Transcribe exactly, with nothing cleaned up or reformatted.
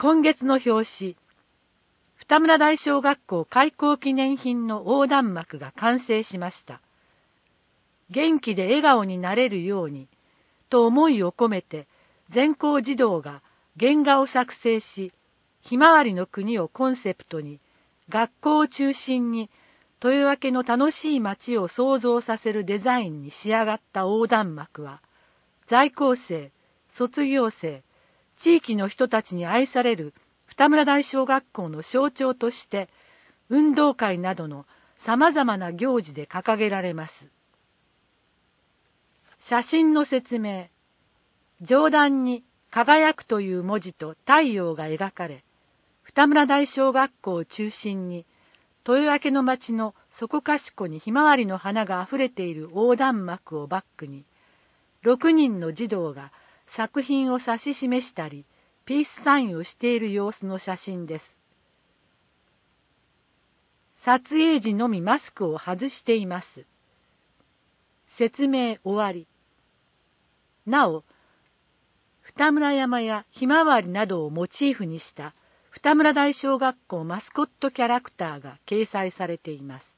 今月の表紙、二村台小学校開校記念品の横断幕が完成しました。元気で笑顔になれるように、と思いを込めて、全校児童が原画を作成し、ひまわりの国をコンセプトに、学校を中心に、豊明の楽しい街を想像させるデザインに仕上がった横断幕は、在校生、卒業生、地域の人たちに愛される二村台小学校の象徴として、運動会などの様々な行事で掲げられます。写真の説明。上段に輝くという文字と太陽が描かれ、二村台小学校を中心に、豊明の町のそこかしこにひまわりの花があふれている横断幕をバックに、六人の児童が作品を指し示したり、ピースサインをしている様子の写真です。撮影時のみマスクを外しています。説明終わり。なお、二村山やひまわりなどをモチーフにした二村台小学校マスコットキャラクターが掲載されています。